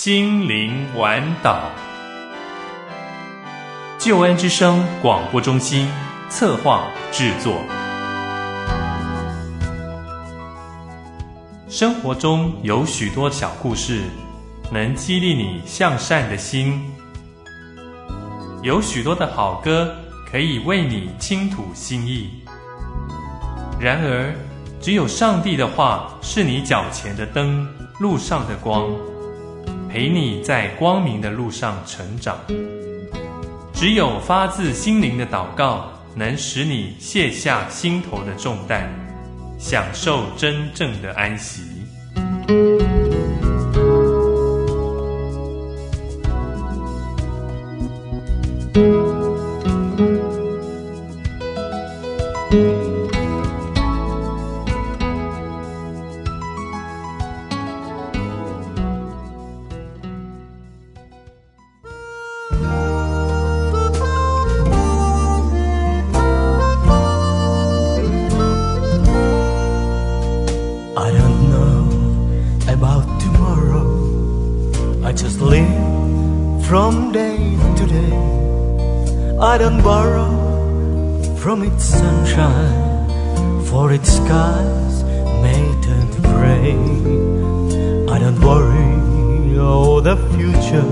心灵晚岛。救恩之声广播中心策划制作。生活中有许多小故事，能激励你向善的心。有许多的好歌，可以为你倾吐心意。然而，只有上帝的话是你脚前的灯，路上的光，陪你在光明的路上成长。只有发自心灵的祷告，能使你卸下心头的重担，享受真正的安息。 From day to day, I don't borrow from its sunshine, for its skies may turn to gray. I don't worry, oh, the future,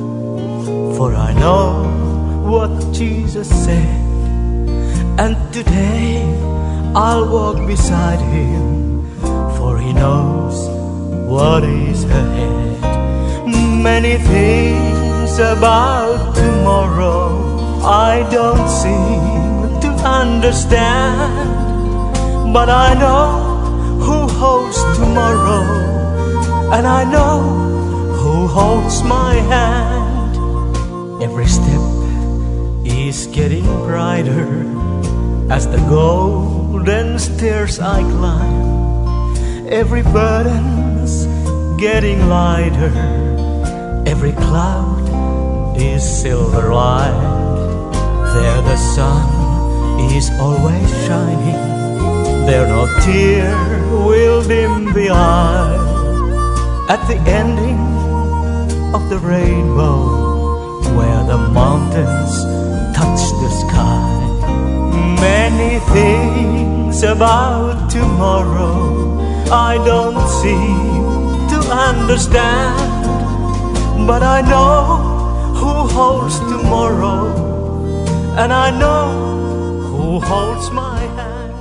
for I know what Jesus said. And today I'll walk beside him, for he knows what is ahead. Many things about tomorrow I don't seem to understand, but I know who holds tomorrow, and I know who holds my hand. Every step is getting brighter as the golden stairs I climb. Every burden's getting lighter, every cloud is silver lined. There the sun is always shining, there no tear will dim the eye. At the ending of the rainbow, where the mountains touch the sky. Many things about tomorrow I don't seem to understand, but I know who holds tomorrow, and I know who holds my hand.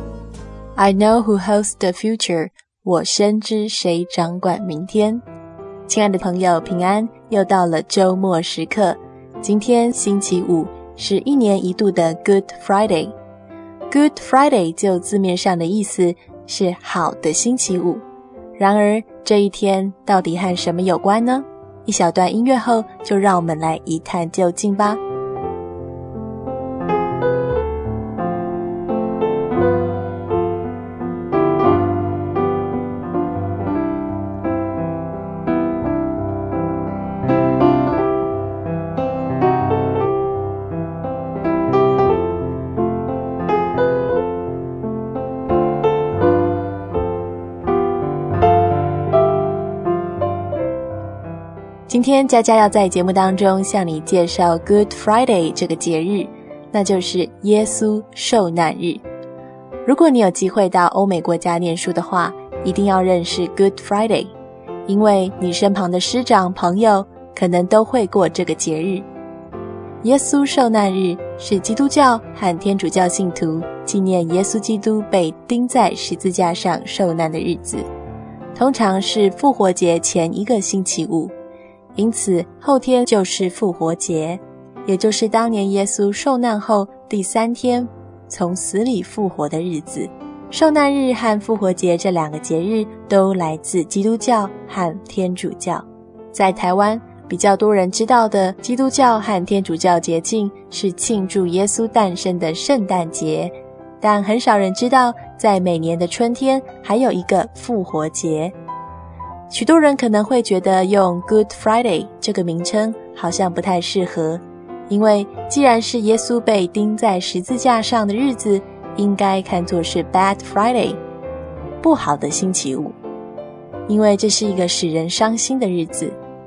I know who holds the future. 我深知谁掌管明天。亲爱的朋友，平安，又到了周末时刻。今天星期五是一年一度的 Good Friday。Good Friday 就字面上的意思是好的星期五。然而这一天到底和什么有关呢？一小段音乐后，就让我们来一探究竟吧。今天佳佳要在节目当中向你介绍 Good Friday 这个节日，那就是耶稣受难日。如果你有机会到欧美国家念书的话，一定要认识 Good Friday， 因为你身旁的师长朋友可能都会过这个节日。耶稣受难日是基督教和天主教信徒纪念耶稣基督被钉在十字架上受难的日子，通常是复活节前一个星期五。因此后天就是复活节，也就是当年耶稣受难后第3天从死里复活的日子。受难日和复活节这两个节日都来自基督教和天主教。在台湾比较多人知道的基督教和天主教节庆是庆祝耶稣诞生的圣诞节，但很少人知道在每年的春天还有一个复活节。许多人可能会觉得用 Good Friday 这个名称好像不太适合，因为既然是耶稣被钉在十字架上的日子，应该看作是 Bad Friday， 不好的星期五，因为这是一个使人伤心的日子。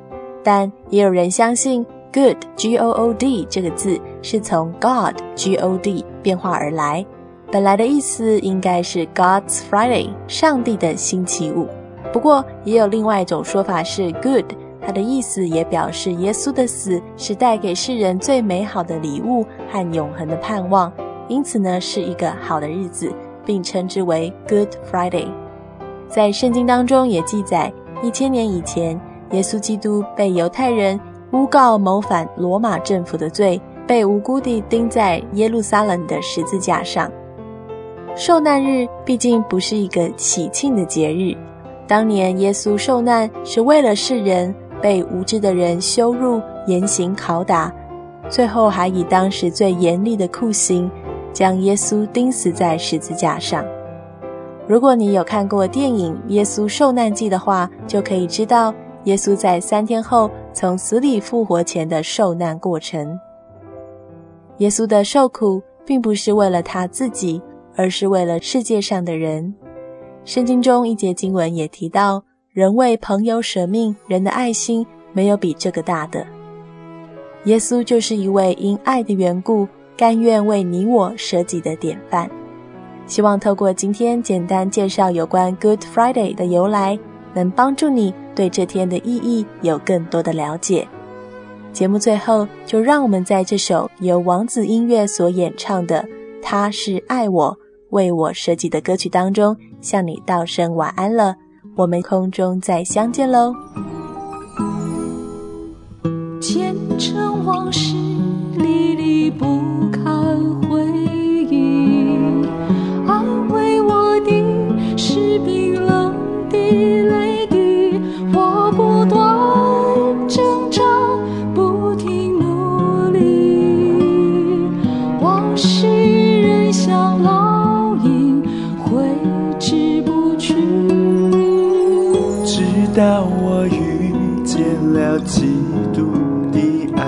但也有人相信 Good G-O-O-D 这个字是从 God G-O-D 变化而来，本来的意思应该是 God's Friday 上帝的星期五。不过也有另外一种说法是 Good， 它的意思也表示耶稣的死是带给世人最美好的礼物和永恒的盼望，因此呢是一个好的日子，并称之为 Good Friday。 在圣经当中也记载1000年以前，耶稣基督被犹太人诬告谋反罗马政府的罪，被无辜地钉在耶路撒冷的十字架上。受难日毕竟不是一个喜庆的节日，当年耶稣受难是为了世人，被无知的人羞辱、严刑拷打，最后还以当时最严厉的酷刑将耶稣钉死在十字架上。如果你有看过电影《耶稣受难记》的话，就可以知道耶稣在3天后从死里复活前的受难过程。耶稣的受苦并不是为了他自己，而是为了世界上的人。圣经中一节经文也提到，人为朋友舍命，人的爱心没有比这个大的。耶稣就是一位因爱的缘故，甘愿为你我舍己的典范。希望透过今天简单介绍有关 Good Friday 的由来，能帮助你对这天的意义有更多的了解。节目最后，就让我们在这首由王子音乐所演唱的《他是爱我，为我舍己》的歌曲当中，向你道声晚安了。我们空中再相见喽。 前尘往事历历不堪回忆，安慰我的是冰冷的泪滴，我不断挣扎，不停努力，往事仍像烙印挥之不去， 直到我遇见了基督的爱，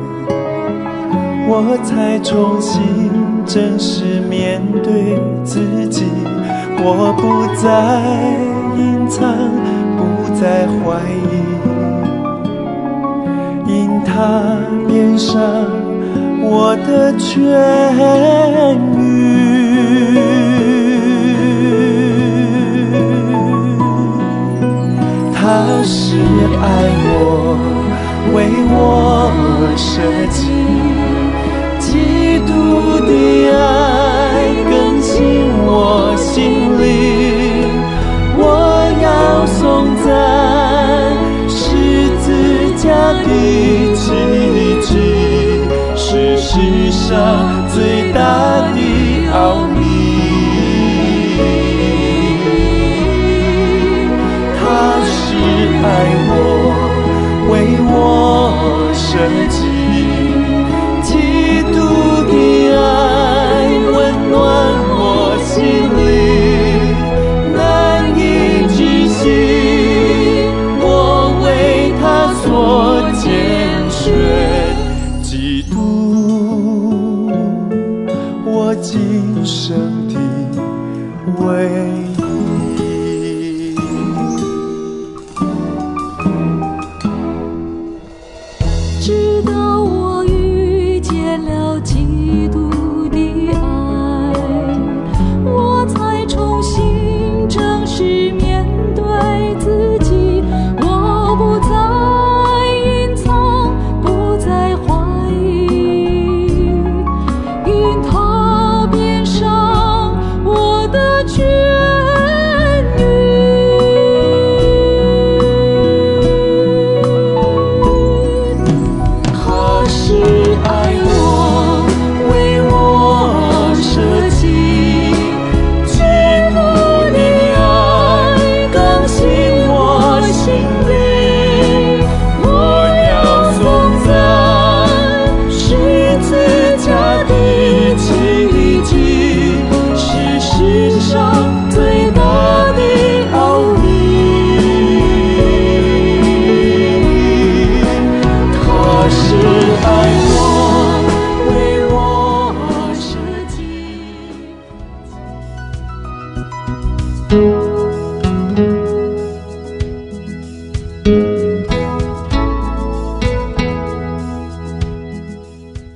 我才重新正式面对自己，我不再隐藏，不再怀疑，因他变上我的痊愈。他是爱我，为我舍己，基督的爱更新我心灵，我要颂赞十字架的奇迹，是世上最大的奥秘。他是爱我，为我舍己，基督的爱温暖我心灵，难以置信，我为他所拣选，基督我今生的唯一。 直到我遇见了基督的爱，我才重新正式面对自己，我不再隐藏，不再怀疑，因他变上我的痊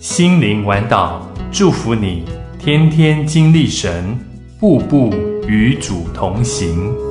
心灵晚岛祝福你天天经历神，步步与主同行。